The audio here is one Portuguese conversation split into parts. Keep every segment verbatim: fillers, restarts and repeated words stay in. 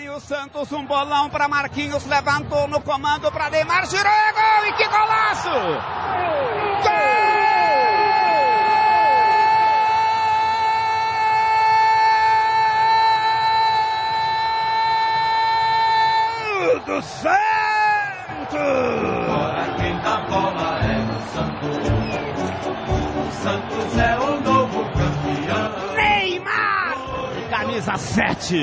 vem o Santos, um bolão para Marquinhos, levantou no comando para Neymar, girou, é gol, e que golaço! Gol do Santos! Agora quem dá bola é o Santos. O Santos é o novo campeão. Neymar! Camisa sete.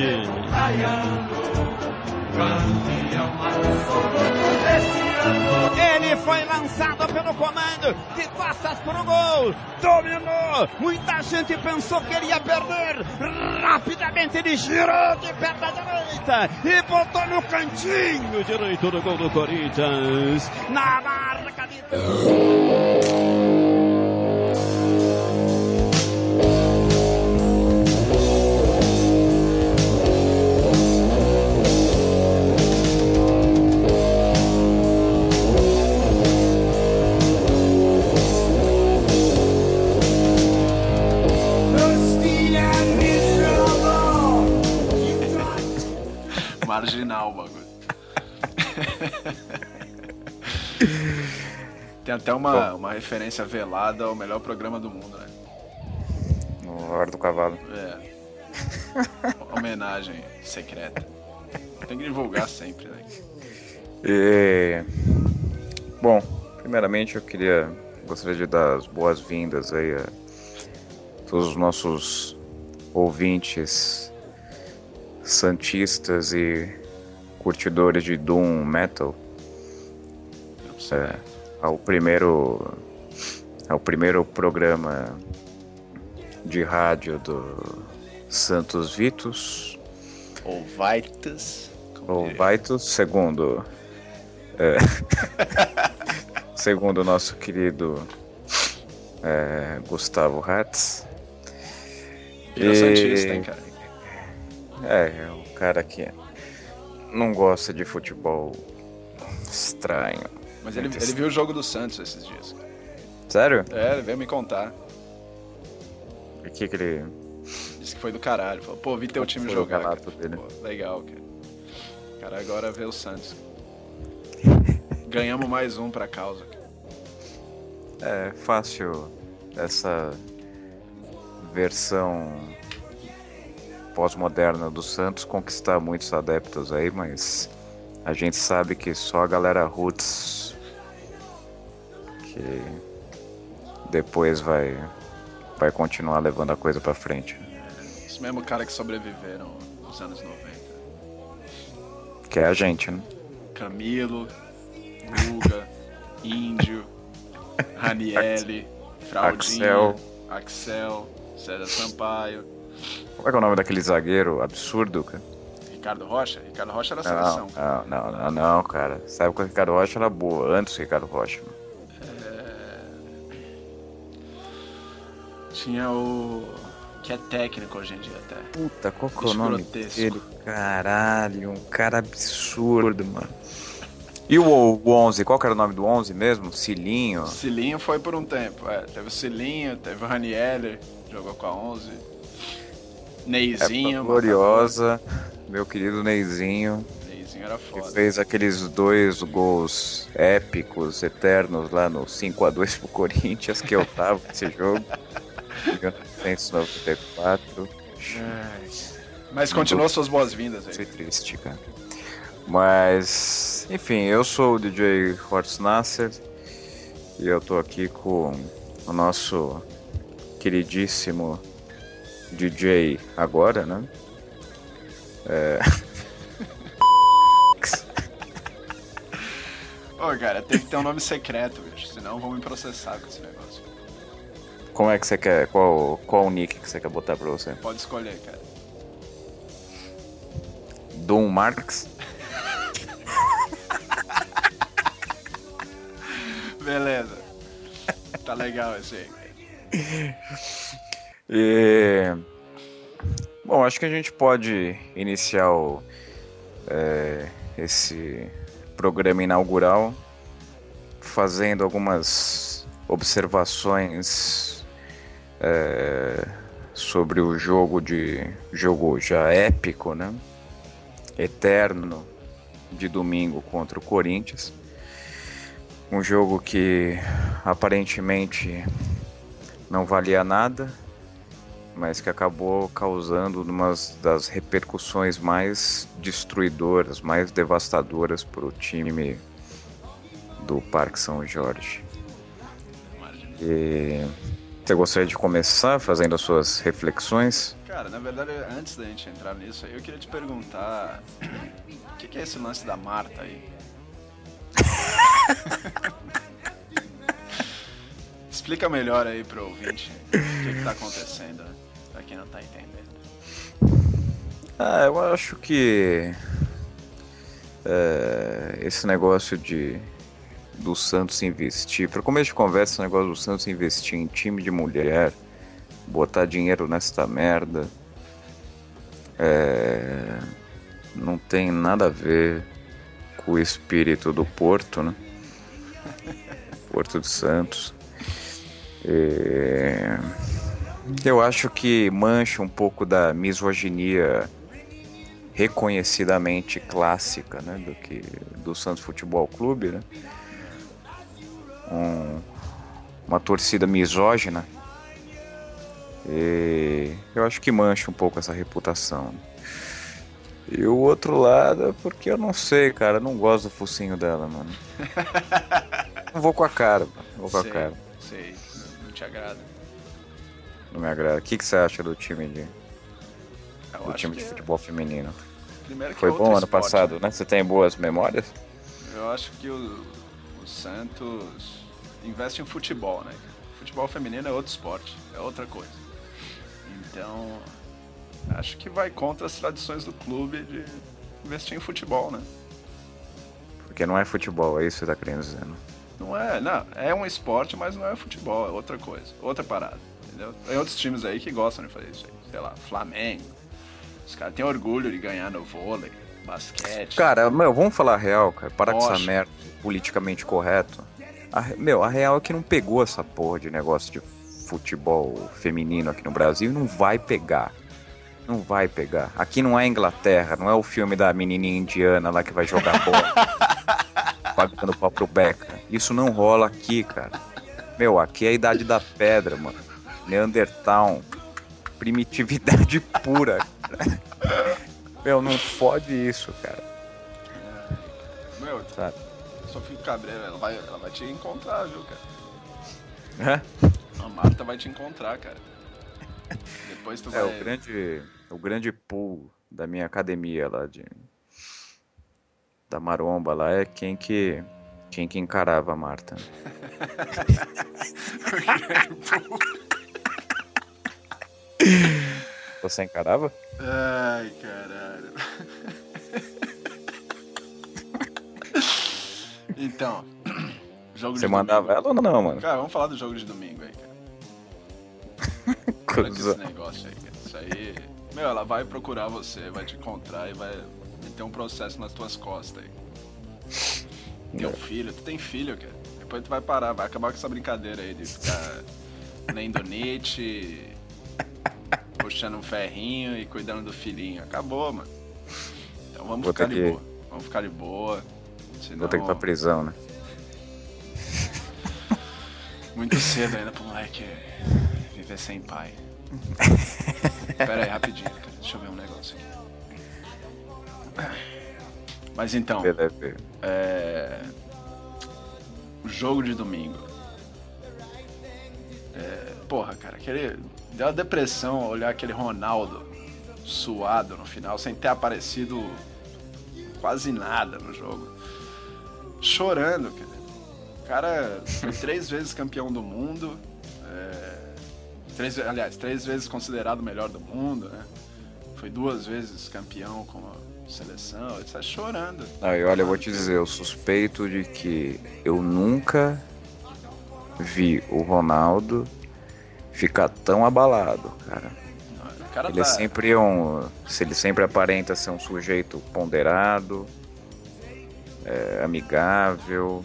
Ele foi lançado pelo comando, de costas pro gol, dominou, muita gente pensou que ele ia perder, rapidamente ele girou de perna direita e botou no cantinho direito do gol do Corinthians, na marca de... Marginal o bagulho. Tem até uma, uma referência velada ao melhor programa do mundo, né? No Hora do Cavalo. É. Homenagem secreta. Tem que divulgar sempre, né? E... Bom, primeiramente eu queria... Gostaria de dar as boas-vindas aí a todos os nossos ouvintes santistas e curtidores de Doom Metal é, ao primeiro ao primeiro programa de rádio do Santos Vitus ou Vitus ou Vitus, segundo é, segundo o nosso querido é, Gustavo Hatz. Ele é santista, hein, cara? É, é um cara que não gosta de futebol estranho. Mas ele, ele viu o jogo do Santos esses dias. Sério? É, ele veio me contar. O que que ele... Disse que foi do caralho. Falou, pô, vi teu time foi jogar. O relato dele. Pô, legal, cara. O cara agora vê o Santos. Ganhamos mais um pra causa. É fácil essa versão pós-moderna do Santos conquistar muitos adeptos aí, mas a gente sabe que só a galera roots que depois vai vai continuar levando a coisa pra frente. Os mesmos caras que sobreviveram nos anos noventa. Que é a gente, né? Camilo, Guga, Índio, Ranielli, Fraldinha, Axel. Axel, César Sampaio. Qual é, que é o nome daquele zagueiro absurdo, cara? Ricardo Rocha? Ricardo Rocha era Não, seleção. não, não, não, não, cara. Sabe que o Ricardo Rocha era boa, antes do Ricardo Rocha. É... Tinha o... que é técnico hoje em dia até. Puta, qual que é o Bicho nome grotesco. dele? Caralho, um cara absurdo, mano. E o, o onze, qual que era o nome do onze mesmo? Cilinho? Cilinho foi por um tempo, é. Teve o Cilinho, teve o Ranieri, jogou com a onze. Neizinho. Época gloriosa, meu querido Neizinho. Neizinho era foda. Que fez aqueles dois gols épicos, eternos, lá no cinco a dois pro Corinthians, que eu tava nesse jogo. Em mil novecentos e noventa e quatro. Ai. Mas continua suas boas-vindas aí. Foi triste, cara. Mas, enfim, eu sou o D J Hortz Nasser e eu tô aqui com o nosso queridíssimo D J agora, né? É... Ô, cara, tem que ter um nome secreto, bicho, senão vão me processar com esse negócio. Como é que você quer? Qual, qual o nick que você quer botar pra você? Pode escolher, cara. Dom Marx? Beleza. Tá legal esse aí. E... Bom, acho que a gente pode iniciar o, é, esse programa inaugural fazendo algumas observações é, sobre o jogo de jogo já épico, né? eterno de domingo contra o Corinthians. Um jogo que aparentemente não valia nada, mas que acabou causando uma das repercussões mais destruidoras, mais devastadoras para o time do Parque São Jorge. E você gostaria de começar fazendo as suas reflexões? Cara, na verdade, antes da gente entrar nisso aí, eu queria te perguntar o que, que é esse lance da Marta aí? Explica melhor aí pro ouvinte o que, que tá acontecendo, né? Pra quem não tá entendendo. Ah, eu acho que é, esse negócio de do Santos investir, para começo de conversa, esse negócio do Santos investir em time de mulher, botar dinheiro nessa merda, é, não tem nada a ver com o espírito do Porto, né? Porto de Santos. E eu acho que mancha um pouco da misoginia reconhecidamente clássica, né, do que do Santos Futebol Clube, né? Um, uma torcida misógina. E eu acho que mancha um pouco essa reputação. E o outro lado é porque eu não sei, cara, eu não gosto do focinho dela, mano. Não vou com a cara, mano. Vou com sei, a cara. Sei, não te agrada. Não me agrada. O que, que você acha do time de, Eu do acho time de que é- futebol feminino? Primeiro que Foi é bom outro ano esporte, passado, né? né? Você tem boas memórias? Eu acho que o, o Santos investe em futebol, né? Futebol feminino é outro esporte, é outra coisa. Então, acho que vai contra as tradições do clube de investir em futebol, né? Porque não é futebol, é isso que você tá querendo dizer, né? Não é, não, é um esporte, mas não é futebol, é outra coisa, outra parada, entendeu? Tem outros times aí que gostam de fazer isso aí, sei lá, Flamengo. Os caras têm orgulho de ganhar no vôlei, basquete. Cara, meu, vamos falar a real, cara. Para com essa Poxa. merda politicamente correto. A, meu, a real é que não pegou essa porra de negócio de futebol feminino aqui no Brasil e não vai pegar. Não vai pegar. Aqui não é Inglaterra, não é o filme da menininha indiana lá que vai jogar bola. Pagando pau pro Beca. Isso não rola aqui, cara. Meu, aqui é a idade da pedra, mano. Neandertal. Primitividade pura. Cara. Meu, não fode isso, cara. Meu, Sabe? só fico cabreiro, ela vai, ela vai te encontrar, viu, cara? Hã? A Marta vai te encontrar, cara. Depois tu É, vai... o grande, o grande pool da minha academia lá de da Maromba lá é quem que quem que encarava a Marta. Você encarava? Ai, caralho. Então, jogo Você de mandava domingo. ela ou não, mano? Cara, vamos falar do jogo de domingo aí, cara. Para com Cusão. esse negócio aí, cara. Isso aí... Meu, ela vai procurar você, vai te encontrar e vai ter um processo nas tuas costas aí. Teu filho, tu tem filho, cara. Depois tu vai parar, vai acabar com essa brincadeira aí de ficar lendo Nietzsche, puxando um ferrinho e cuidando do filhinho. Acabou, mano. Então vamos Vou ficar ter de que- boa. Vamos ficar de boa. Senão... Vou ter que ir pra prisão, né? Muito cedo ainda pro moleque viver sem pai. Pera aí, rapidinho, cara. Deixa eu ver um negócio aqui. Mas então, Beleza. é... o jogo de domingo. É... Porra, cara, aquele... deu uma depressão olhar aquele Ronaldo suado no final, sem ter aparecido quase nada no jogo. Chorando, cara. O cara foi três vezes campeão do mundo. É... Três, aliás, três vezes considerado o melhor do mundo, né? Foi duas vezes campeão com a seleção. Ele está chorando. Não, e olha, eu vou te dizer, eu suspeito de que eu nunca vi o Ronaldo ficar tão abalado, cara. O cara Ele é tá... sempre um. Se ele sempre aparenta ser um sujeito ponderado, é, amigável,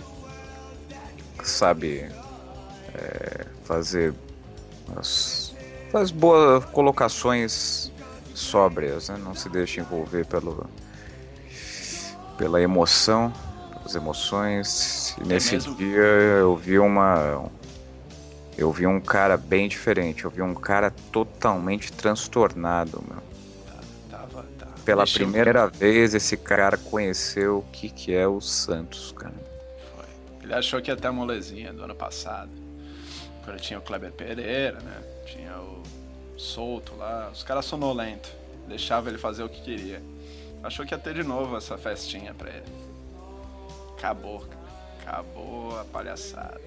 sabe é, fazer as, as boas colocações sóbrias, né? Não se deixa envolver pelo, pela emoção, pelas emoções. E É nesse mesmo? dia eu vi uma. Eu vi um cara bem diferente. Eu vi um cara totalmente transtornado, meu. Tava, tava. Pela Deixa eu primeira ver. vez esse cara conheceu o que, que é o Santos, cara. Foi. Ele achou que ia ter a molezinha do ano passado. Quando tinha o Kleber Pereira, né? Tinha o Souto lá. Os caras sonolentos. Deixava ele fazer o que queria. Achou que ia ter de novo essa festinha pra ele. Acabou, cara. Acabou a palhaçada.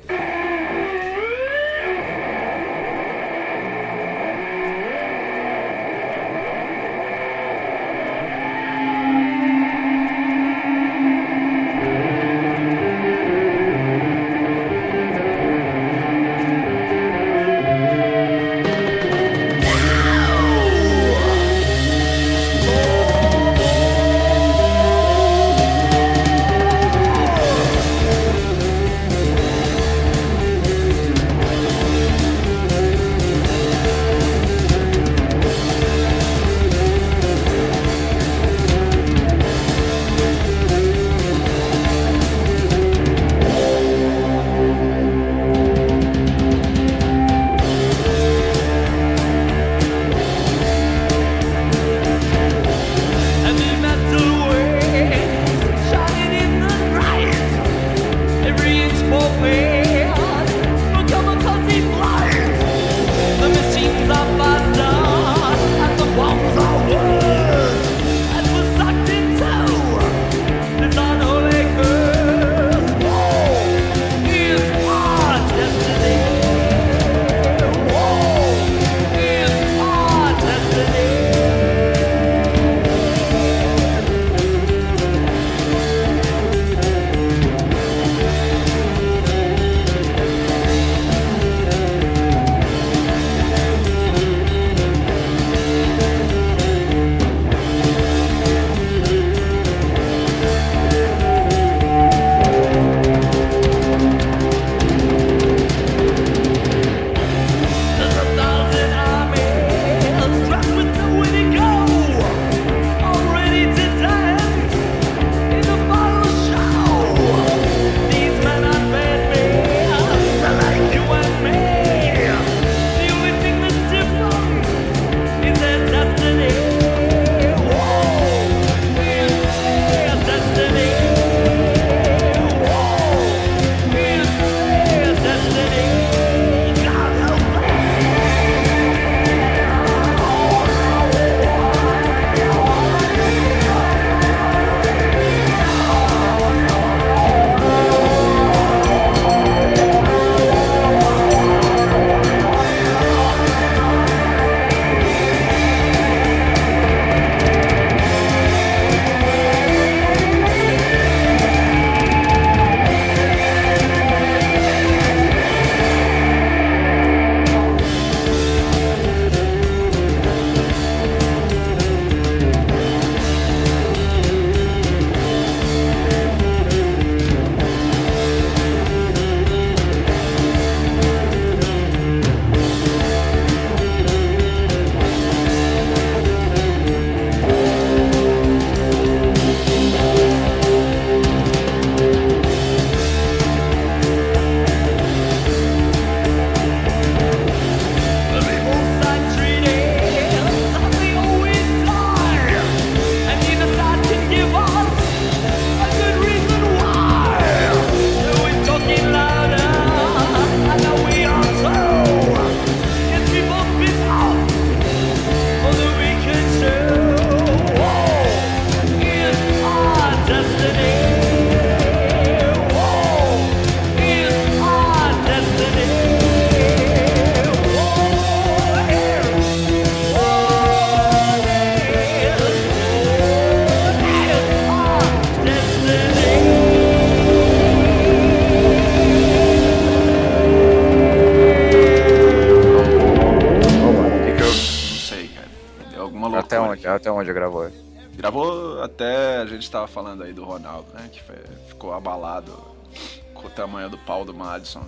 Até onde? Até onde gravou? Gravou até, a gente tava falando aí do Ronaldo, né? Que foi, ficou abalado com o tamanho do pau do Madison.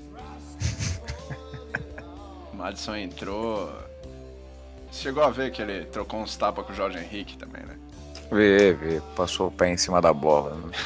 O Madison entrou... Você chegou a ver que ele trocou uns tapas com o Jorge Henrique também, né? Vê, vê, passou o pé em cima da bola. Né?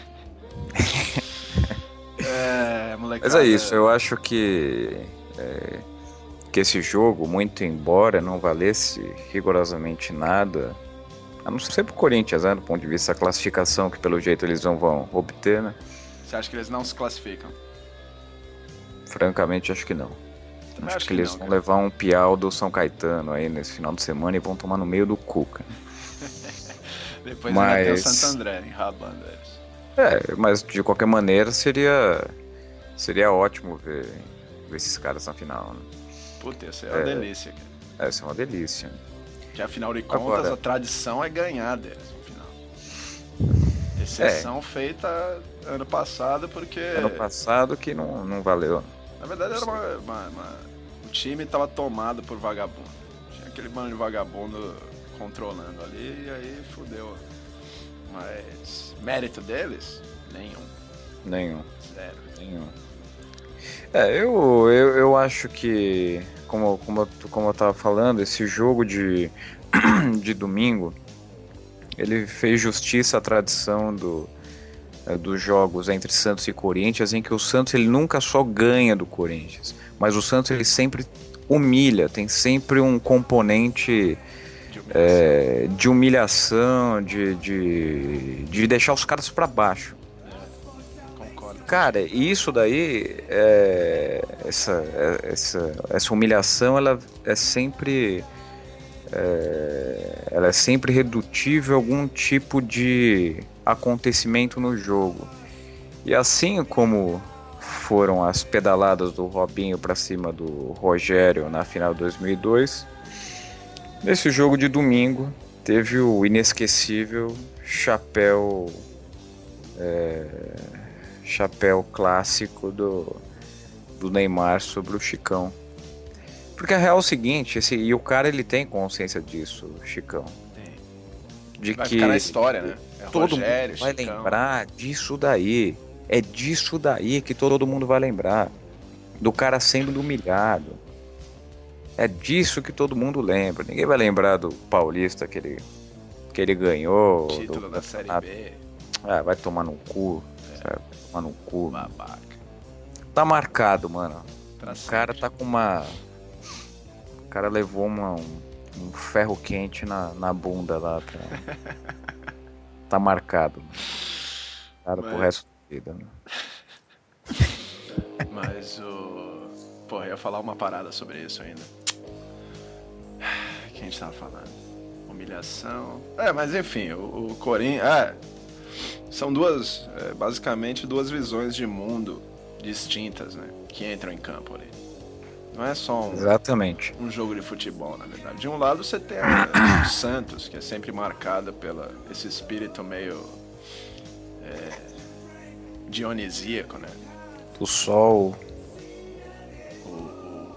É, molecada. Mas é isso, eu acho que é, que esse jogo, muito embora não valesse rigorosamente nada, a não ser pro Corinthians, né, do ponto de vista da classificação, que pelo jeito eles não vão obter, né? Você acha que eles não se classificam? Francamente, acho que não. Também Acho, acho que, que eles não, vão cara. levar um piau do São Caetano aí nesse final de semana e vão tomar no meio do cu, cara. Depois Mas- ainda tem o Santo André enrabando eles. É, mas de qualquer maneira seria seria ótimo ver, ver esses caras na final, né? Puta, isso é uma delícia, cara. Essa é uma delícia. Que afinal de contas, Agora- a tradição é ganhar deles no final. Exceção feita ano passado porque... Ano passado que não, não valeu. Na verdade era uma, uma- uma- o time tava tomado por vagabundo. Tinha aquele bando de vagabundo controlando ali e aí fudeu. Mas mérito deles? Nenhum. Nenhum. Zero. Nenhum. É, eu, eu, eu acho que, como, como, eu- como eu tava falando, esse jogo de, de domingo, ele fez justiça à tradição do, é, dos jogos entre Santos e Corinthians, em que o Santos ele nunca só ganha do Corinthians, mas o Santos ele sempre humilha, tem sempre um componente De humilhação. é, de humilhação, de, de, de deixar os caras pra baixo. Concordo. Cara, e isso daí, é, essa, é, essa, essa humilhação, ela é sempre, é, ela é sempre redutível a algum tipo de acontecimento no jogo. E assim como foram as pedaladas do Robinho pra cima do Rogério na final de dois mil e dois, nesse jogo de domingo teve o inesquecível chapéu é, chapéu clássico do, do Neymar sobre o Chicão. Porque a real é o seguinte, esse, e o cara ele tem consciência disso, o Chicão, Tem. de Vai que ficar na história, né? É todo Rogério, mundo vai Chicão. lembrar disso daí. É disso daí que todo mundo vai lembrar. Do cara sendo humilhado. É disso que todo mundo lembra. Ninguém vai lembrar do Paulista que ele, que ele ganhou. Título do da Série campeonato. B. Ah, vai tomar no cu. Sabe? Vai tomar no cu. Babaca. Tá marcado, mano. Pra O cara sempre. tá com uma. O cara levou uma, um, um ferro quente na, na bunda lá. Pra... Tá marcado. Cara, pro Mas- resto da vida. Né? Mas o... Porra, eu ia falar uma parada sobre isso ainda. O que a gente tava falando? Humilhação... É, mas enfim, o, o Corinthians... É, são duas... é, basicamente duas visões de mundo distintas, né? Que entram em campo ali. Não é só um, Exatamente. um jogo de futebol, na verdade. De um lado você tem a- o Santos, que é sempre marcada pela esse espírito meio... é, dionisíaco, né? O sol, O, o,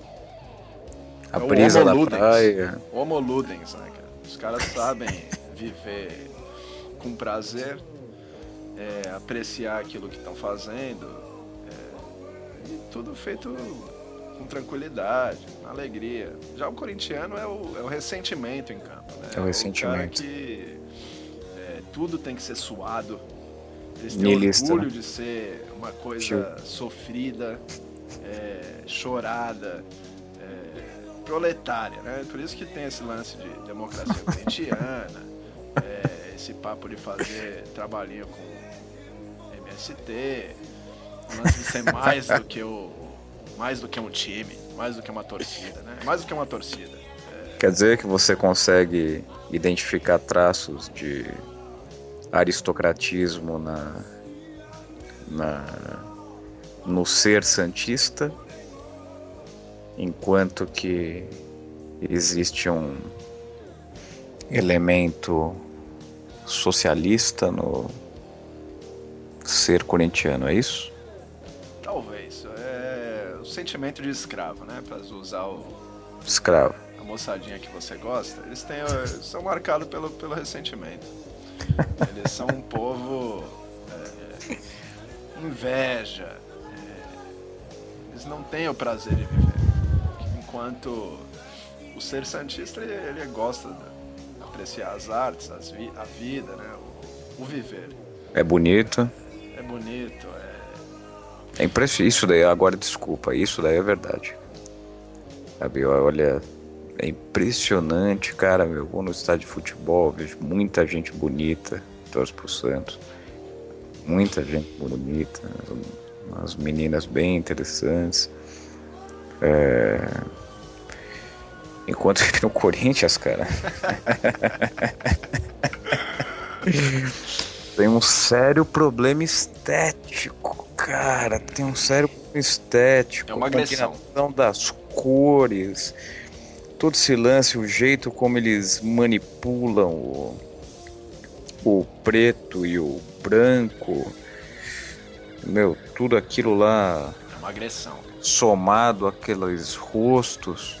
a É o brisa Homo da Ludens. praia. Homo Ludens, né, cara? Os caras sabem viver com prazer, é, apreciar aquilo que estão fazendo, é, e tudo feito com tranquilidade, com alegria. Já o corintiano é o, é o ressentimento em campo, né? É o ressentimento. cara que é, tudo tem que ser suado. Eles têm Nihilista, orgulho né? de ser uma coisa Tio. sofrida, é, chorada, é, proletária, né? Por isso que tem esse lance de democracia corintiana, é, esse papo de fazer trabalhinho com M S T, o lance de ser mais do que o mais do que um time, mais do que uma torcida, né? Mais do que uma torcida. Quer dizer que você consegue identificar traços de aristocratismo na, na no ser santista, enquanto que existe um elemento socialista no ser corintiano, é isso? Talvez. É o sentimento de escravo, né? Pra usar o, Escravo. a moçadinha que você gosta, eles têm, eles são marcados pelo, pelo ressentimento. Eles são um povo é, inveja. É, eles não têm o prazer de viver. Enquanto o ser santista, ele, ele gosta da, da apreciar as artes, as vi a vida, né? O, o viver. É bonito. É bonito, é... É impressionante. Isso daí, agora desculpa, isso daí é verdade. Sabe, olha, é impressionante, cara. Eu vou no estádio de futebol, vejo muita gente bonita, torço pro Santos. Muita gente bonita, umas meninas bem interessantes. É... Enquanto que no Corinthians, cara, tem um sério problema estético, cara. Tem um sério problema estético. É uma agressão. A combinação das cores, todo esse lance, o jeito como eles manipulam o, o preto e o branco. Meu, tudo aquilo lá. É uma agressão. Somado àqueles rostos.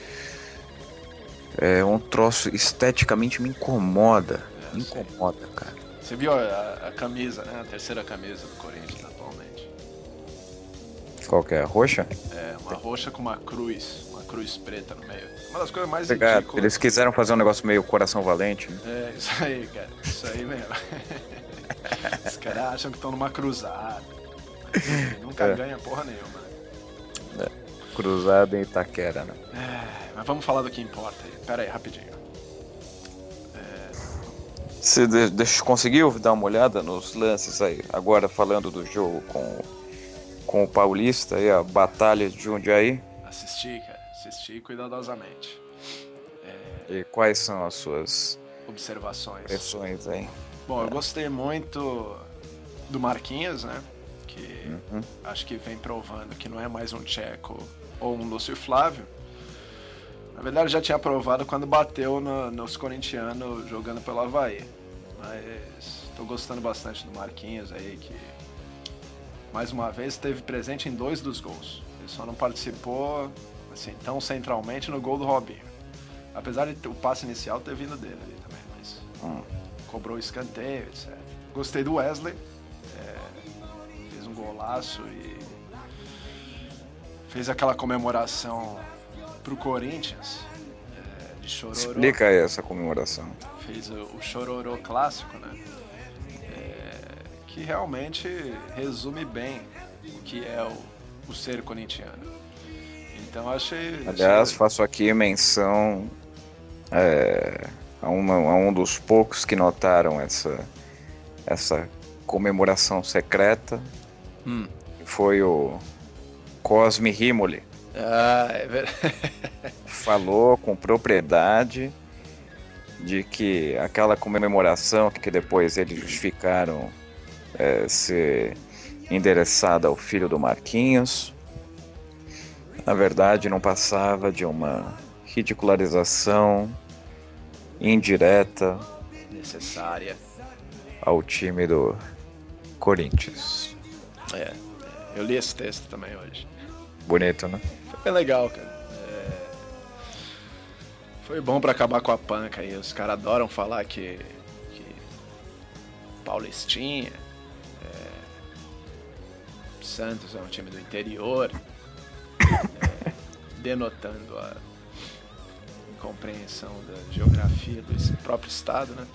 É um troço, esteticamente me incomoda. É, me incomoda, sim. Cara. Você viu a, a camisa, né? A terceira camisa do Corinthians atualmente. Qual que é? A roxa? É, uma roxa com uma cruz. Uma cruz preta no meio. Uma das coisas mais Obrigado. ridículas. Eles quiseram fazer um negócio meio coração valente, né? É, isso aí, cara. Isso aí mesmo. Os caras acham que estão numa cruzada. Nunca É. ganha porra nenhuma. É. Cruzada em Itaquera, né? É, mas vamos falar do que importa aí. Pera aí, rapidinho. Você de- deixa, conseguiu dar uma olhada nos lances aí? Agora falando do jogo com, com o Paulista e a Batalha de Jundiaí. Assisti, cara. Assisti cuidadosamente. E quais são as suas Observações. impressões aí? Bom, eu gostei muito do Marquinhos, né? Que Uhum. acho que vem provando que não é mais um Tcheco ou um Lúcio Flávio. Na verdade, já tinha provado quando bateu no, nos corintianos jogando pelo Avaí. Mas tô gostando bastante do Marquinhos aí, que mais uma vez esteve presente em dois dos gols. Ele só não participou assim tão centralmente no gol do Robinho. Apesar de o passe inicial ter vindo dele ali também, mas Hum. cobrou escanteio, etcétera. Gostei do Wesley, é, fez um golaço e fez aquela comemoração pro Corinthians, é, de chororô. Explica aí essa comemoração. Fez o, o chororô clássico, né? É, que realmente resume bem o que é o, o ser corintiano. Então achei... Aliás, achei... faço aqui menção é, a, uma, a um dos poucos que notaram essa, essa comemoração secreta, Hum. que foi o Cosme Rimoli. Ah, é verdade. Falou com propriedade de que aquela comemoração que depois eles justificaram é, ser endereçada ao filho do Marquinhos, na verdade não passava de uma ridicularização indireta Necessária. ao time do Corinthians. É, eu li esse texto também hoje. Bonito, né? Foi bem legal, cara. É, foi bom pra acabar com a panca aí. Os caras adoram falar que, que Paulistinha, é, Santos é um time do interior, é, denotando a incompreensão da geografia do próprio estado, né?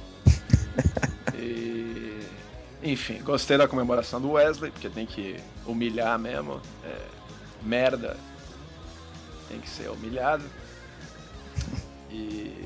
E, enfim, gostei da comemoração do Wesley, porque tem que humilhar mesmo. É, merda tem que ser humilhado. E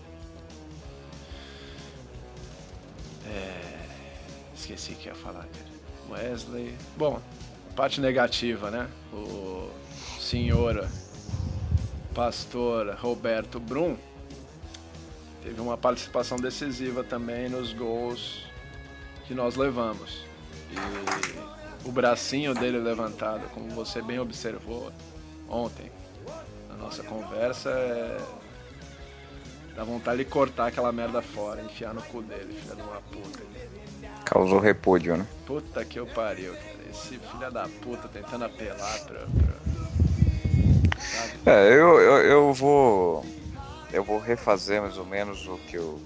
é, esqueci o que ia falar, cara. Wesley. Bom, parte negativa, né? O senhor pastor Roberto Brum teve uma participação decisiva também nos gols que nós levamos. E o bracinho dele levantado, como você bem observou ontem na nossa conversa, é... dá vontade de cortar aquela merda fora, enfiar no cu dele, filha de uma puta. Causou repúdio, né? Puta que eu pariu, cara. Esse filho da puta tentando apelar pra... pra... sabe? É, eu, eu, eu vou. Eu vou refazer mais ou menos o que eu.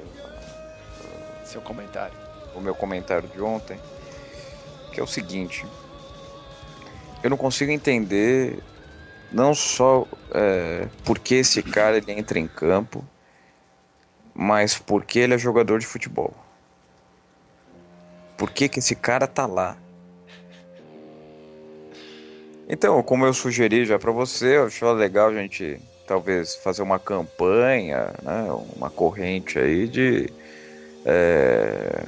Seu comentário. O meu comentário de ontem. Que é o seguinte. Eu não consigo entender. Não só é, por que esse cara ele entra em campo. mas porque ele é jogador de futebol. Por que que esse cara tá lá? Então, como eu sugeri já pra você, eu achei legal a gente talvez fazer uma campanha, né, uma corrente aí de é,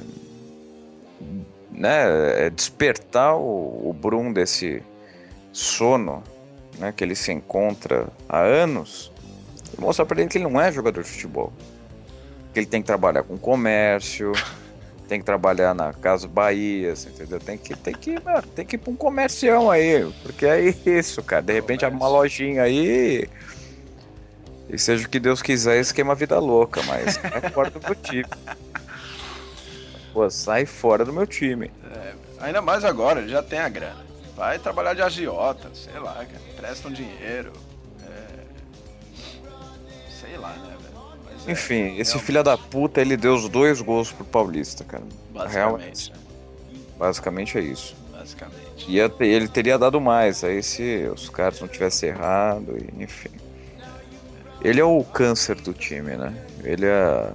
né, despertar o, o Brum desse sono, né, que ele se encontra há anos, e mostrar pra ele que ele não é jogador de futebol, que ele tem que trabalhar com comércio, tem que trabalhar na Casa Bahia, entendeu? Tem que, tem que, mano, tem que ir pra um comercião aí, porque é isso, cara. De repente abre uma lojinha aí e seja o que Deus quiser, esquema vida louca, mas sai fora do meu time. Pô, sai fora do meu time. É, ainda mais agora, ele já tem a grana. Vai trabalhar de agiota, sei lá, cara. Presta um dinheiro. É... Sei lá, né, velho? Mas é, enfim, esse realmente... filho da puta, ele deu os dois gols pro Paulista, cara. Basicamente. Realmente. Basicamente é isso. Basicamente. E ele teria dado mais, aí se os caras não tivessem errado, e, enfim. Ele é o câncer do time, né? Ele é a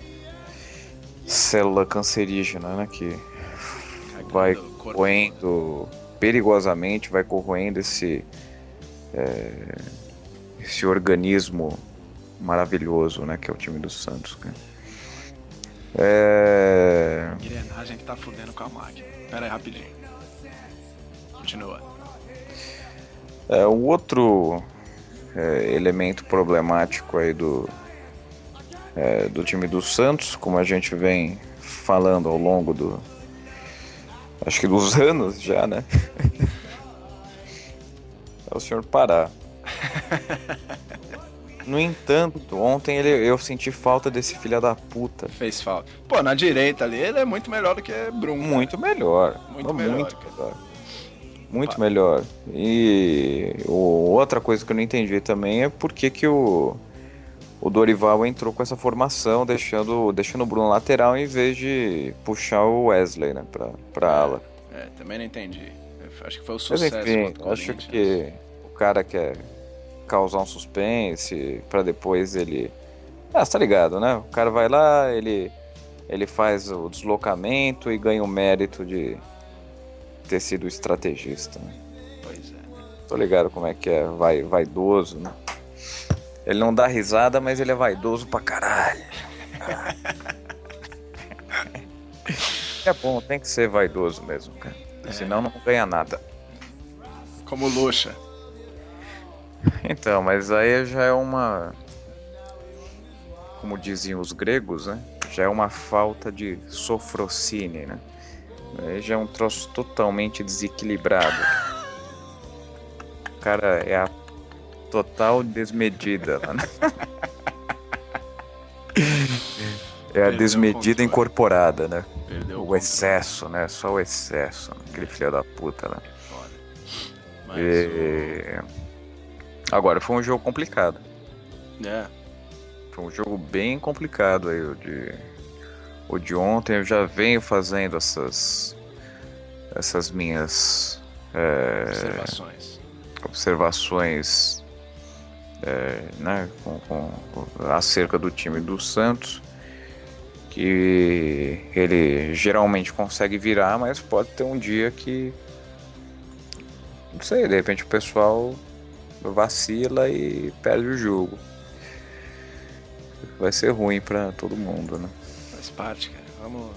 célula cancerígena, né? Que Cagando vai corroendo perigosamente, vai corroendo esse, é, esse organismo maravilhoso, né? Que é o time do Santos, cara. É... engrenagem que tá fudendo com a máquina. Pera aí, rapidinho. Continua. É, o outro é, elemento problemático aí do, é, do time do Santos, como a gente vem falando ao longo do... acho que dos anos já, né? É o senhor Pará. No entanto, ontem ele, eu senti falta desse filho da puta. Fez falta. Pô, na direita ali ele é muito melhor do que Brum. Muito melhor. Muito melhor. Muito melhor. Muito Pá. melhor. E o, outra coisa que eu não entendi também é por que que o, o Dorival entrou com essa formação, deixando, deixando o Bruno lateral em vez de puxar o Wesley, né, pra, pra é, ala. É, também não entendi. Eu acho que foi o sucesso. Mas enfim, acho que o cara quer causar um suspense pra depois ele... Ah, você tá ligado, né? O cara vai lá, ele, ele faz o deslocamento e ganha o mérito de ter sido estrategista, né? Pois é, né? Tô ligado como é que é, vai, vaidoso, né? Ele não dá risada, mas ele é vaidoso pra caralho. É bom, tem que ser vaidoso mesmo, cara. É. Senão não ganha nada. Como Lucha. Então, mas aí já é uma... como diziam os gregos, né? Já é uma falta de sofrocine, né? Aí já é um troço totalmente desequilibrado. O cara é a total desmedida, né? É a desmedida incorporada, né? Perdeu o excesso, né? Só o excesso. Aquele filho da puta, né? Mas e... Agora, foi um jogo complicado. É. Foi um jogo bem complicado aí, o de, o de ontem. Eu já venho fazendo essas, essas minhas é, observações, observações é, né, com, com, com, acerca do time do Santos, que ele geralmente consegue virar, mas pode ter um dia que, não sei, de repente o pessoal vacila e perde o jogo. Vai ser ruim pra todo mundo, né? Faz parte, cara. Vamos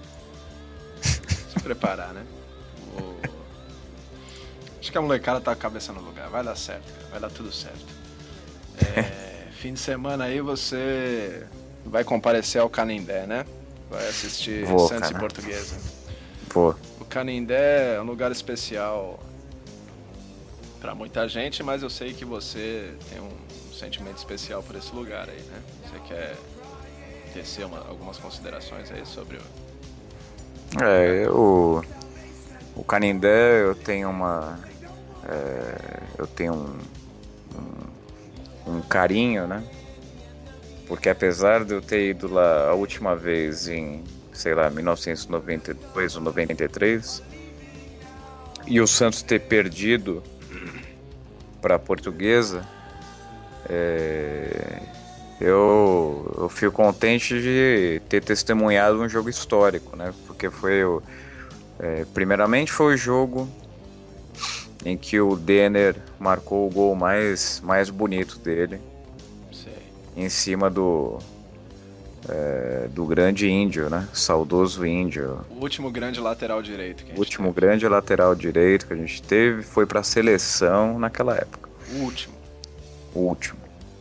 se preparar, né? O... Acho que a molecada tá com a cabeça no lugar. Vai dar certo, cara. Vai dar tudo certo. É... Fim de semana aí você vai comparecer ao Canindé, né? Vai assistir Vou, Santos cara. e Portuguesa. Vou. O Canindé é um lugar especial pra muita gente, mas eu sei que você tem um sentimento especial por esse lugar aí, né? Você quer tecer uma, algumas considerações aí sobre o... É, eu, o Canindé eu tenho uma... É, eu tenho um, um, um carinho, né? Porque apesar de eu ter ido lá a última vez em, sei lá, mil novecentos e noventa e dois ou noventa e três, e o Santos ter perdido para a Portuguesa, é, eu, eu fico contente de ter testemunhado um jogo histórico, né? Porque foi o... É, primeiramente foi o jogo em que o Denner marcou o gol mais, mais bonito dele. Sei. Em cima do... É, do grande índio, né? Saudoso índio. O último grande lateral direito que a gente O último teve. grande lateral direito que a gente teve foi pra seleção naquela época. O último. O último.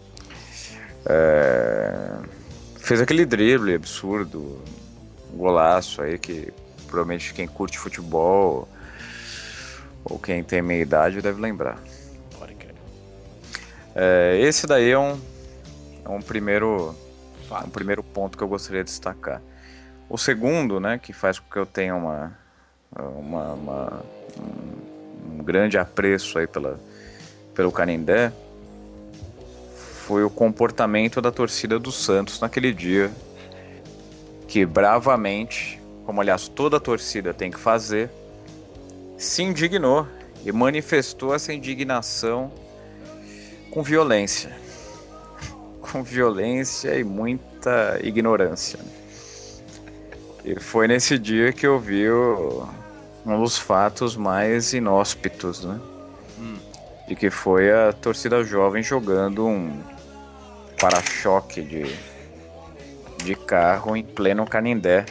É... Fez aquele drible absurdo, um golaço aí que provavelmente quem curte futebol ou quem tem meia idade deve lembrar. Pode crer. É, esse daí é um, é um primeiro, Fato. um primeiro ponto que eu gostaria de destacar. O segundo, né, que faz com que eu tenha uma, uma, uma um, um grande apreço aí pela, pelo Canindé, foi o comportamento da torcida do Santos naquele dia, que bravamente, como aliás toda a torcida tem que fazer, se indignou e manifestou essa indignação com violência. Com violência e muita ignorância. E foi nesse dia que eu vi o, um dos fatos mais inóspitos, né? Hum. De que foi a torcida jovem jogando um para-choque de, de carro em pleno Canindé.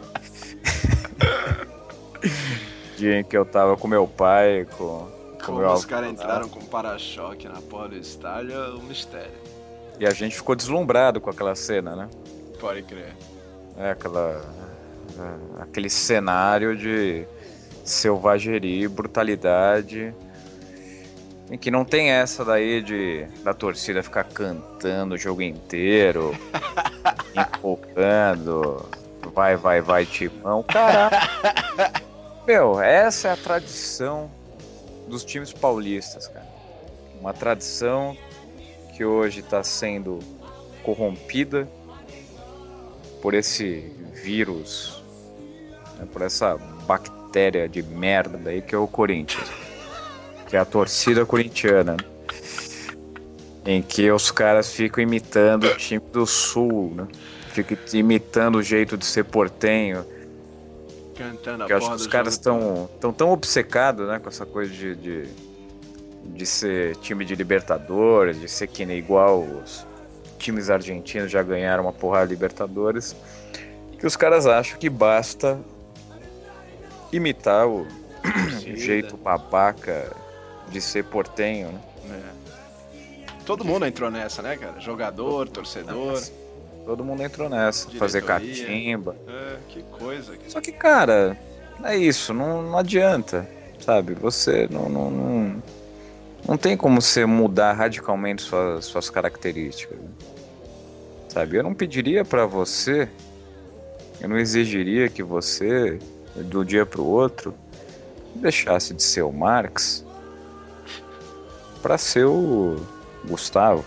Dia em que eu tava com meu pai, com, com Como meu os avô, caras entraram com para-choque na porra do estádio é um mistério. e a gente ficou deslumbrado com aquela cena, né? Pode crer. É aquela, é, aquele cenário de selvageria e brutalidade, em que não tem essa daí de da torcida ficar cantando o jogo inteiro, empolgando, vai, vai, vai, Timão, caralho. Meu, essa é a tradição dos times paulistas, cara. Uma tradição que hoje está sendo corrompida por esse vírus, né, por essa bactéria de merda aí que é o Corinthians, que é a torcida corintiana, né? Em que os caras ficam imitando o time do Sul, né? Ficam imitando o jeito de ser portenho. Cantando a Que eu acho porra que os do caras jogo estão tão, tão obcecados, né, com essa coisa de, de, de ser time de Libertadores, de ser que nem igual os times argentinos já ganharam uma porrada de Libertadores, que os caras acham que basta imitar o, o jeito babaca de ser portenho, né? É. Todo mundo entrou nessa, né, cara? Jogador, torcedor. Todo mundo entrou nessa, fazer Diretoria. catimba. É, que coisa. Só que, cara, é isso, não, não adianta, sabe? Você não, não, não, não tem como você mudar radicalmente suas, suas características, né? Sabe? Eu não pediria pra você, eu não exigiria que você, do dia pro outro, deixasse de ser o Marx pra ser o Gustavo.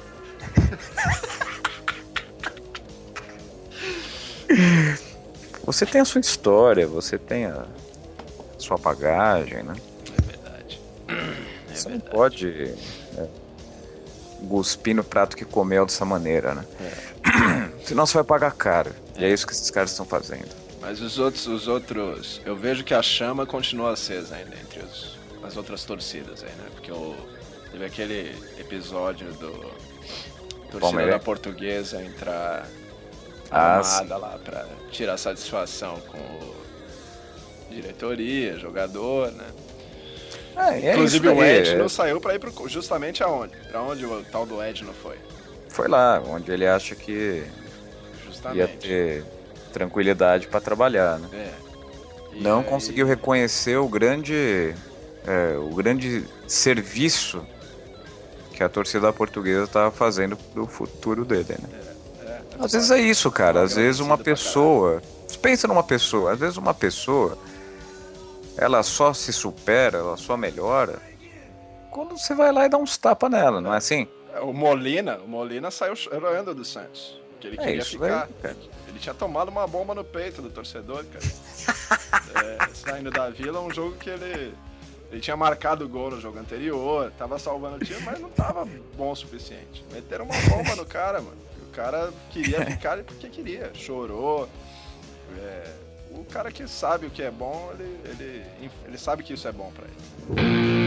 Você tem a sua história, você tem a sua bagagem, né? É verdade. É Você verdade. não pode é, cuspir no prato que comeu dessa maneira, né? É. Senão você vai pagar caro. E é isso que esses caras estão fazendo. Mas os outros, os outros, eu vejo que a chama continua acesa ainda entre os, as outras torcidas aí, né? Porque o, teve aquele episódio do torcida Palmeiras. da Portuguesa entrar Ah, armada lá pra tirar satisfação com o diretoria, jogador, né? É, é Inclusive isso o daí, Edno é. saiu pra ir pro, justamente aonde? Pra onde o tal do Edno foi? Foi lá, onde ele acha que ia Justamente. ter tranquilidade para trabalhar, né? É. E Não aí- conseguiu reconhecer o grande, é, o grande serviço que a torcida portuguesa estava fazendo pro futuro dele, né? É, Às vezes é isso, cara. Às vezes uma agradecido pra pessoa... Pensa numa pessoa. Às vezes uma pessoa, ela só se supera, ela só melhora quando você vai lá e dá uns tapas nela, não é assim? O Molina, o Molina saiu chorando do Santos. Que ele É queria isso ficar. aí, cara. Ele tinha tomado uma bomba no peito do torcedor, cara. É, saindo da Vila, um jogo que ele. Ele tinha marcado o gol no jogo anterior, tava salvando o time, mas não tava bom o suficiente. Meteram uma bomba no cara, mano. O cara queria ficar porque queria, chorou. É, o cara que sabe o que é bom, ele, ele, ele sabe que isso é bom pra ele.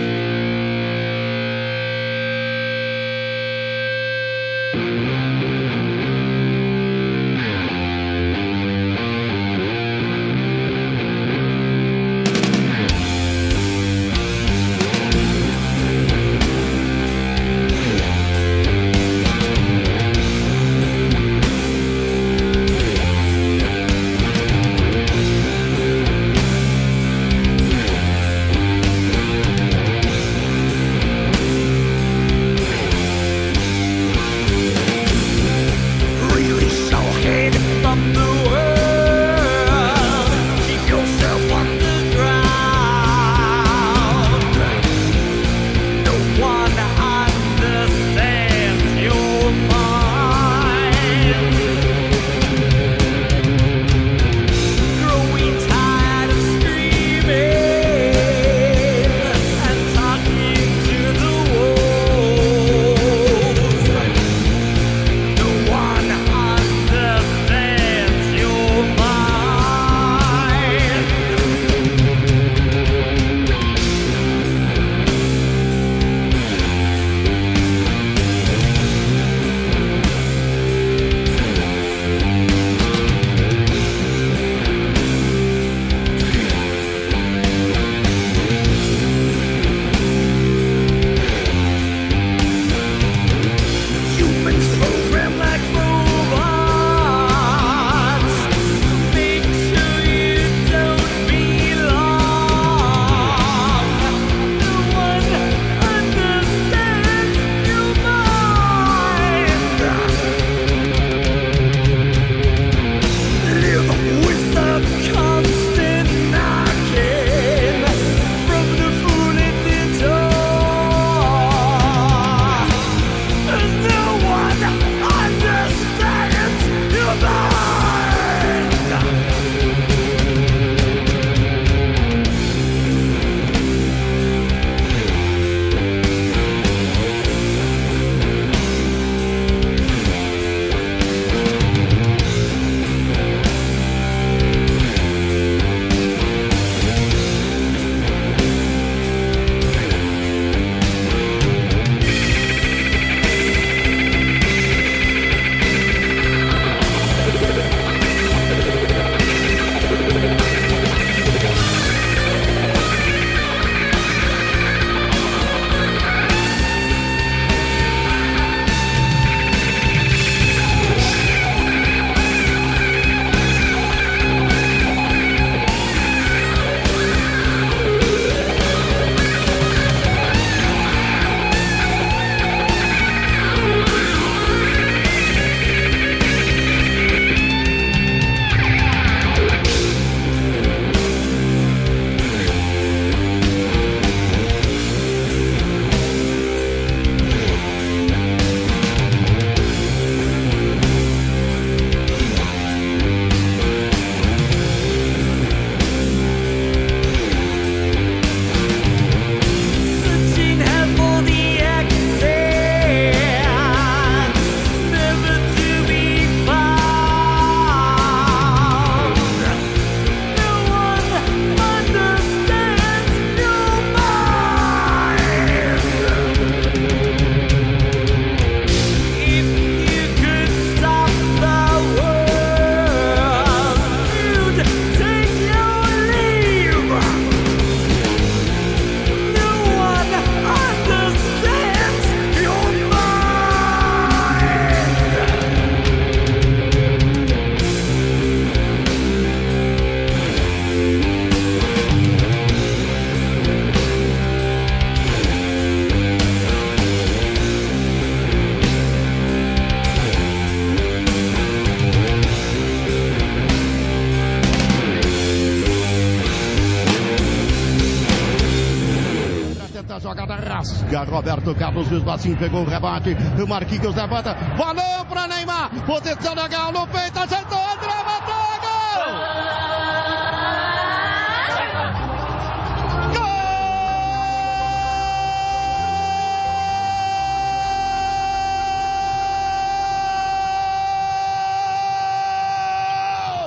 rasga Roberto Carlos, o espacinho pegou o rebate, o Marquinhos levanta, valeu para Neymar, posição legal no peito, ajeitou, André, matou, gol!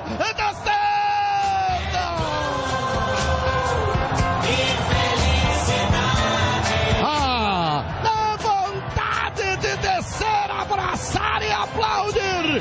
descendo! Ah, na vontade de descer, abraçar e aplaudir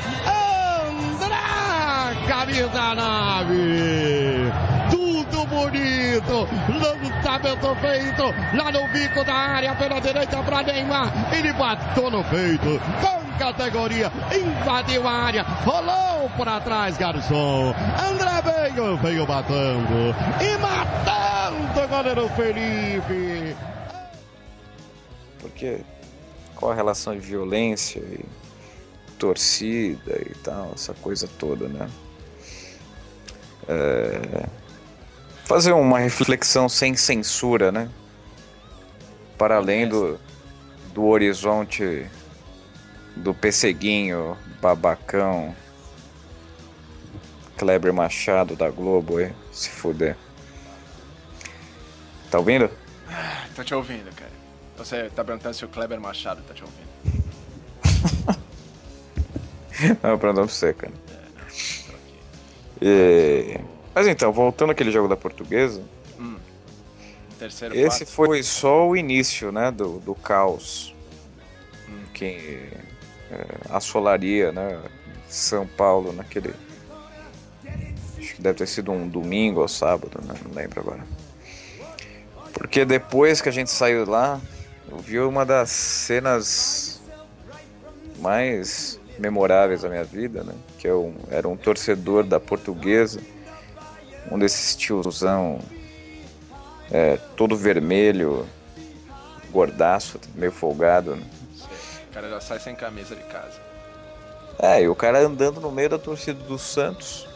André, camisa nove. Tudo bonito, lançamento feito lá no bico da área pela direita para Neymar. Ele bateu no peito com categoria, invadiu a área, rolou para trás, garçom. André veio, veio batendo e matando o goleiro Felipe. Porque qual a relação de violência e torcida e tal, essa coisa toda, né? É... Fazer uma reflexão sem censura, né? Para além do, do horizonte do pesseguinho, babacão, Kleber Machado da Globo, aí, se fuder. Tá ouvindo? Tô te ouvindo, cara. Você tá perguntando se o Kleber Machado tá te ouvindo. Não, eu perguntando pra você, cara. É, não, tô aqui. E... Mas então, voltando àquele jogo da Portuguesa, Hum. Terceiro, esse quarto. foi só o início, né, do, do caos Hum. que é, assolaria, né, São Paulo naquele... Acho que deve ter sido um domingo ou sábado, né, não lembro agora. Porque depois que a gente saiu lá, eu vi uma das cenas mais memoráveis da minha vida, né, que eu, era um torcedor da Portuguesa, um desses tiozão é, todo vermelho, gordaço, meio folgado, né? O cara já sai sem camisa de casa. É, e o cara andando no meio da torcida do Santos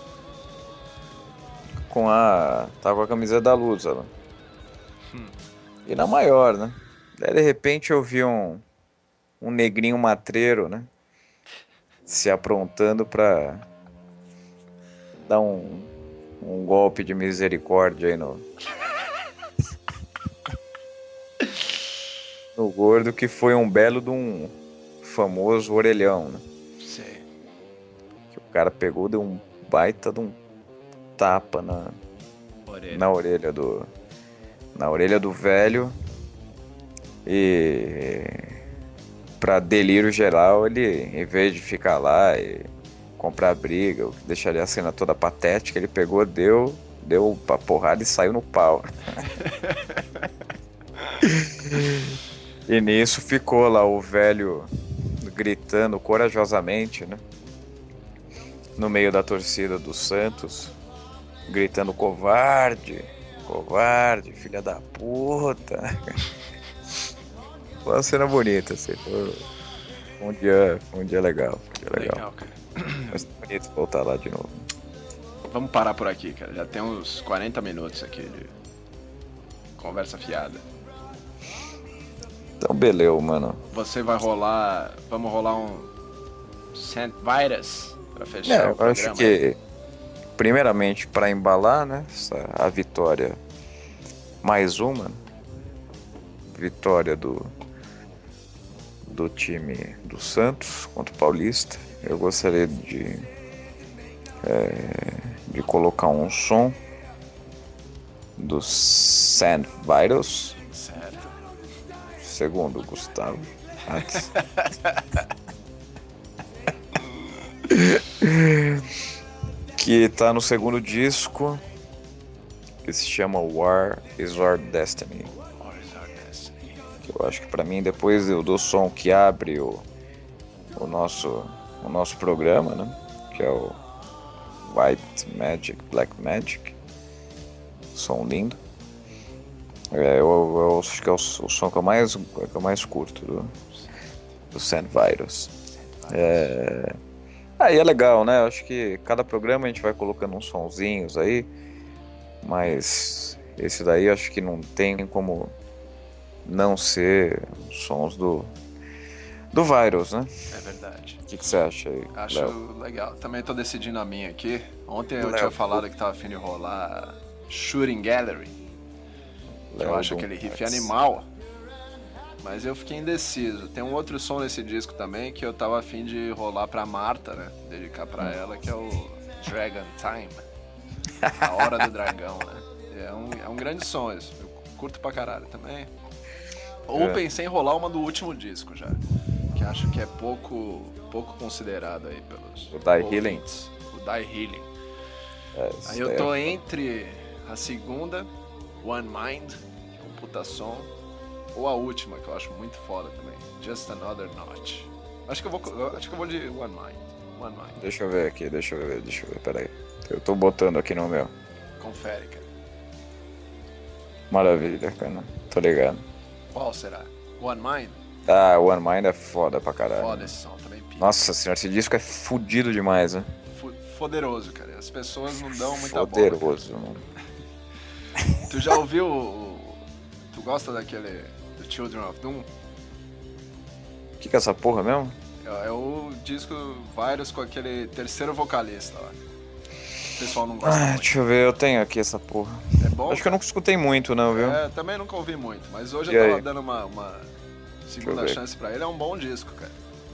com a... tava com a camisa da Lusa lá. Hum. E na maior, né? Daí de repente eu vi um, um negrinho matreiro, né? Se aprontando pra dar um, um golpe de misericórdia aí no... no gordo, que foi um belo de um famoso orelhão, né? Sei. Que o cara pegou, deu um baita de um tapa na Orelha. na orelha do na orelha do velho, e pra delírio geral, ele, em vez de ficar lá e comprar briga, o que deixaria a cena toda patética, ele pegou, deu deu pra porrada e saiu no pau. E nisso ficou lá o velho gritando corajosamente, né, no meio da torcida do Santos, gritando: covarde, covarde, filha da puta. Foi uma cena bonita, assim. Foi um dia, um dia legal, um dia legal. Legal, cara. Mas é bonito voltar lá de novo. Vamos parar por aqui, cara. Já tem uns quarenta minutos aqui de conversa fiada. Então, beleza, mano. Você vai rolar... Vamos rolar um Saint Virus pra fechar É, o eu programa. acho que, primeiramente, para embalar, né, essa, a vitória, mais uma, vitória do, do time do Santos contra o Paulista, eu gostaria de, é, de colocar um som do Saint Virus, Certo. segundo o Gustavo Matos. Que tá no segundo disco, que se chama War is Our Destiny. What is our destiny? Que eu acho que pra mim, depois do, do som que abre o, o, nosso, o nosso programa, né, que é o White Magic, Black Magic, som lindo. É, eu, eu acho que é o, o som que eu mais, que eu mais curto do, do Saint Virus. É... Aí é legal, né? Acho que cada programa a gente vai colocando uns sonzinhos aí, mas esse daí acho que não tem como não ser sons do do Virus, né? É verdade. O que, que você acha aí, Acho Léo? legal. Também tô decidindo a minha aqui. Ontem eu Léo, tinha falado que tava afim de rolar Shooting Gallery. Léo Eu acho Dum aquele riff Max. animal. Mas eu fiquei indeciso. Tem um outro som nesse disco também que eu tava afim de rolar pra Marta, né? Dedicar pra ela, que é o Dragon Time. A Hora do Dragão, né? É um, é um grande som isso. Eu curto pra caralho também. Ou É. pensei em rolar uma do último disco já. Que acho que é pouco, pouco considerado aí pelos O Die Healing? ouvintes. O Die Healing. É, Aí isso eu daí tô é- entre a segunda, One Mind, que é um puta som, ou a última, que eu acho muito foda também, Just Another Notch. Acho que eu vou, eu acho que eu vou de One Mind. One Mind. Deixa eu ver aqui, deixa eu ver, deixa eu ver, peraí. Eu tô botando aqui no meu. Confere, cara. Maravilha, cara. Tô ligado. Qual será? One Mind? Ah, One Mind é foda pra caralho. Foda esse som, também pica. Nossa senhora, esse disco é fudido demais, né? Fu- Foderoso, cara. As pessoas não dão muita Poderoso, mano. bola. Tu já ouviu o... Tu gosta daquele... do Children of Doom? O que que é essa porra mesmo? É, é o disco Virus com aquele terceiro vocalista lá. O pessoal não gosta Ah, muito. deixa eu ver, eu tenho aqui essa porra. É bom? Acho que eu nunca escutei muito, não, viu? É, também nunca ouvi muito, mas hoje E eu tava aí? dando uma, uma segunda ver. chance pra ele. É um bom disco, cara.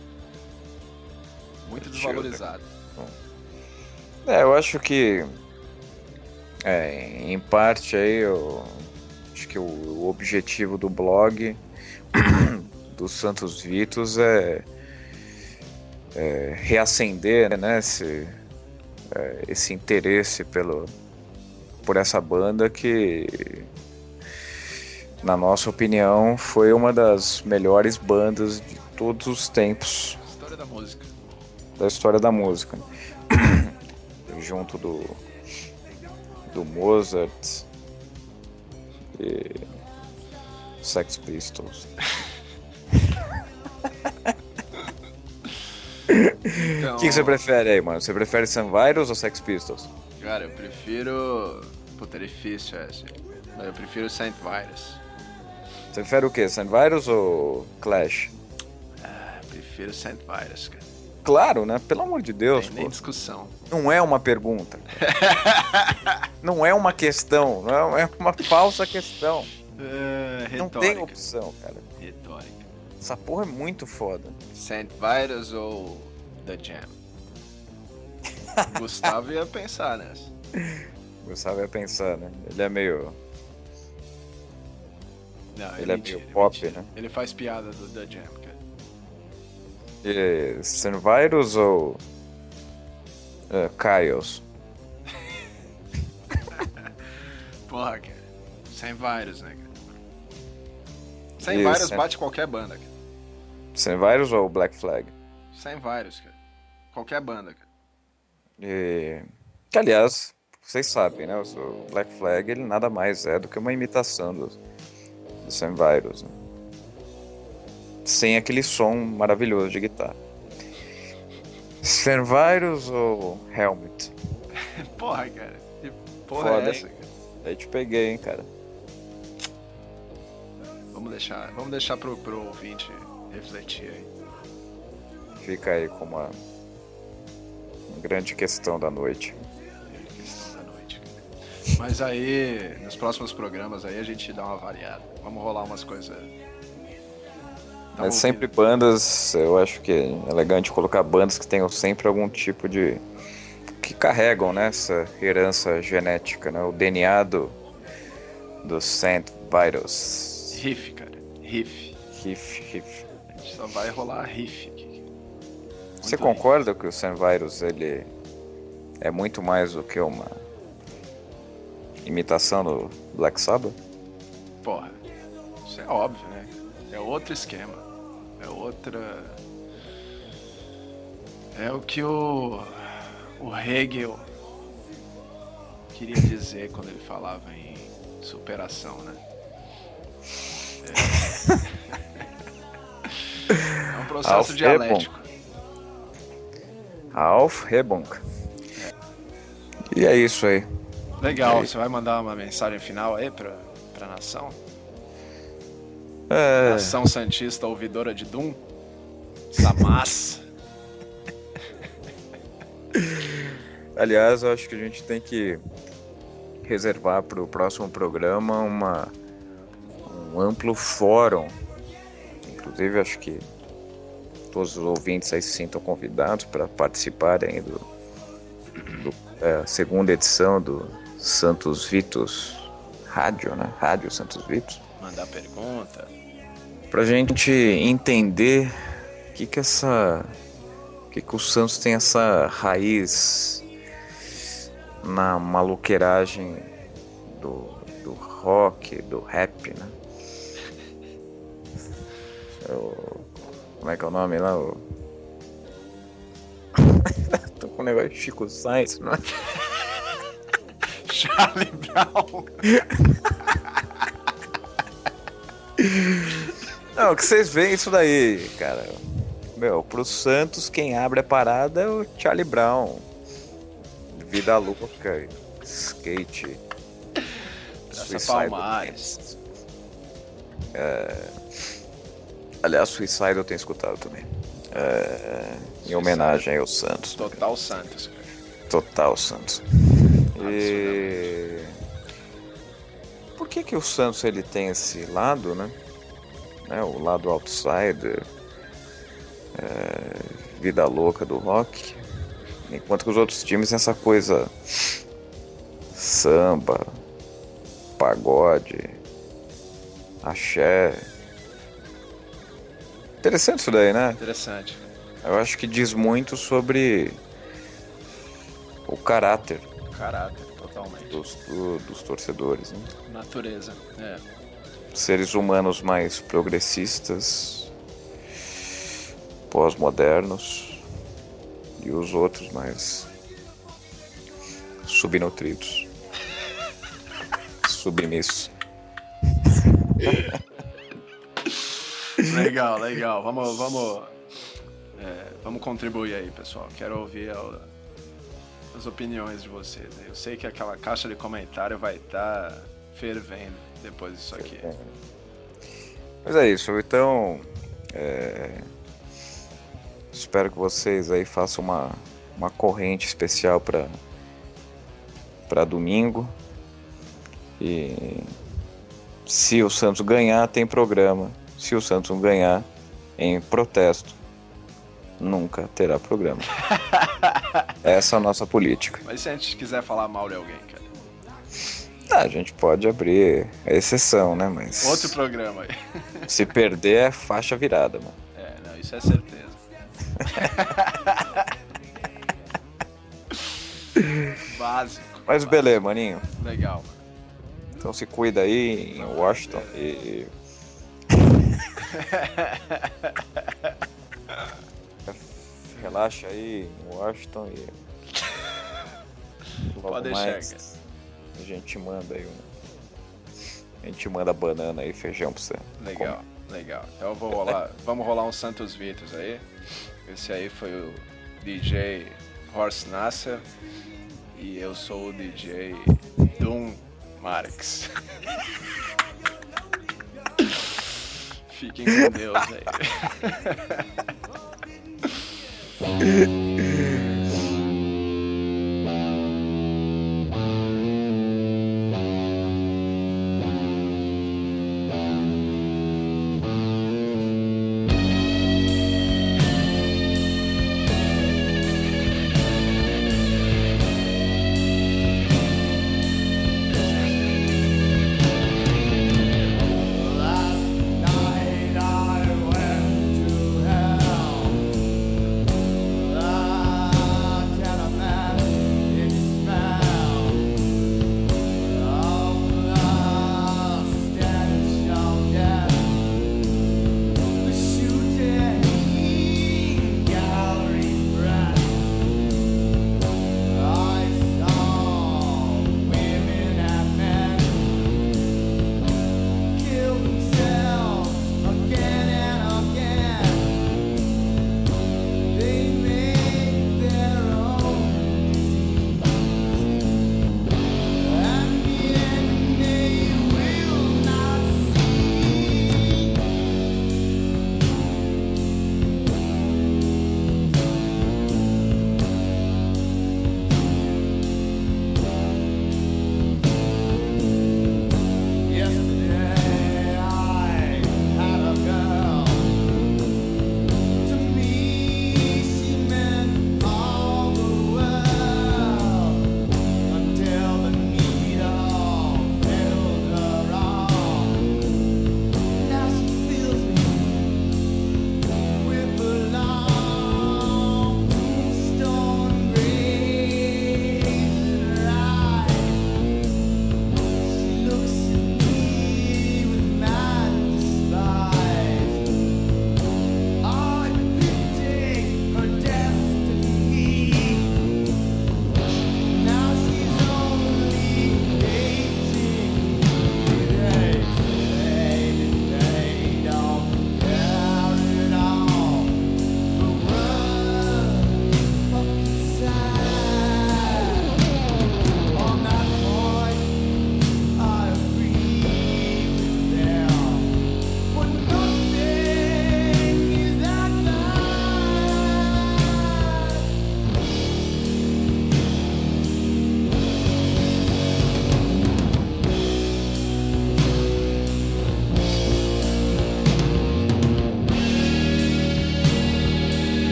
Muito Deixa eu ver. desvalorizado. É, eu acho que. É, em parte aí, eu acho que o, o objetivo do blog do Santos Vitos é, é reacender, né, esse, é, esse interesse pelo, por essa banda que, na nossa opinião, foi uma das melhores bandas de todos os tempos História da música. da história da música. Junto do do Mozart e Sex Pistols. Então, O que, que você prefere aí, mano? Você prefere Sun Virus ou Sex Pistols? Cara, eu prefiro... Puta, é difícil essa. Mas eu prefiro Saint Virus. Você prefere o quê? Sun Virus ou Clash? Ah, prefiro Saint Virus, cara. Claro, né? Pelo amor de Deus, Tem nem pô. discussão. Não é uma pergunta. Não é uma questão. Não é uma falsa questão. É, Não retórica. tem opção, cara. Retórica. Essa porra é muito foda. Saint Virus ou The Jam? Gustavo ia pensar nessa. Gustavo ia pensar, né? Ele é meio... Não, Ele é mentira, meio pop, mentira. né? Ele faz piada do The Jam, cara. E Sun Virus ou uh, Chaos? Porra, cara. Sem Virus, né, cara? Sem Isso, Virus é. bate qualquer banda, cara. Sun Virus ou Black Flag? Sem Virus, cara. Qualquer banda, cara. E... Que, aliás, vocês sabem, né? O Black Flag, ele nada mais é do que uma imitação do, do Sun Virus, né? Sem aquele som maravilhoso de guitarra. Sun Virus ou Helmet? Porra, cara. Que porra Foda, é essa, hein? cara? Aí te peguei, hein, cara. Vamos deixar, vamos deixar pro, pro ouvinte refletir aí. Fica aí com uma, uma grande questão da noite. Questão da noite, cara. Mas aí, nos próximos programas aí a gente dá uma variada. Vamos rolar umas coisas. Mas sempre bandas, eu acho que é elegante colocar bandas que tenham sempre algum tipo de... que carregam, né, essa herança genética, né, o D N A do, do Saint Virus. Riff, cara. Riff. Riff, riff. A gente só vai rolar riff aqui. Você Muito concorda que o Saint Virus, ele é muito mais do que uma imitação do Black Sabbath? riff. Porra. Isso é óbvio, né? É outro esquema. É outra... É o que o... o Hegel queria dizer quando ele falava em superação, né? É, é um processo Alf dialético. Aufhebung. E é isso aí. Legal, você vai mandar uma mensagem final aí pra, pra nação? É, Nação Santista ouvidora de Doom? Essa massa. aliás, eu acho que a gente tem que reservar para o próximo programa uma, um amplo fórum. Inclusive, acho que todos os ouvintes aí se sintam convidados para participarem do, do, é, a segunda edição do Santos Vitos Rádio, né? Rádio Santos Vitos. Mandar pergunta. Pra gente entender o que que essa... o que que o Santos tem essa raiz na maluqueiragem do, do rock, do rap, né? O, como é que é o nome lá? O... Tô com um negócio de Chico Sainz, não é? Charlie Brown. Não, que vocês veem isso daí, cara. Meu, pro Santos quem abre a parada é o Charlie Brown. Vida louca, skate, Essa Palmares. É... Aliás, Suicide eu tenho escutado também. É... Em homenagem ao Santos. Total Santos. Total Santos. E... Por que que o Santos ele tem esse lado, né? né? O lado outsider, é... vida louca do rock, enquanto que os outros times têm essa coisa samba, pagode, axé. Interessante isso daí, né? Interessante. Eu acho que diz muito sobre o caráter Caráter, totalmente. dos, do, dos torcedores, né? Natureza, é. Seres humanos mais progressistas, pós-modernos, e os outros mais subnutridos, submissos. Legal, legal. Vamos, vamos, é, vamos contribuir aí, pessoal. Quero ouvir a, as opiniões de vocês. Eu sei que aquela caixa de comentário vai estar tá fervendo depois disso aqui. Mas é isso. Então, é, espero que vocês aí façam uma, uma corrente especial para para domingo. E se o Santos ganhar, tem programa. Se o Santos não ganhar, em protesto, nunca terá programa. Essa é a nossa política. Mas se a gente quiser falar mal de alguém, cara? Ah, a gente pode abrir a exceção, né? Mas outro programa aí. Se perder, é faixa virada, mano. É, não, isso é certeza. Básico. Mas básico. beleza, maninho. Legal, mano. Então se cuida aí em Washington e... Relaxa aí em Washington e... Logo Pode mais deixar, cara. A gente manda aí um... A gente manda banana e feijão pra você. Legal, legal. Então eu vou rolar... Vamos rolar um Santos Vitos aí. Esse aí foi o D J Horst Nasser. E eu sou o D J Doom Marx. Fiquem com Deus aí.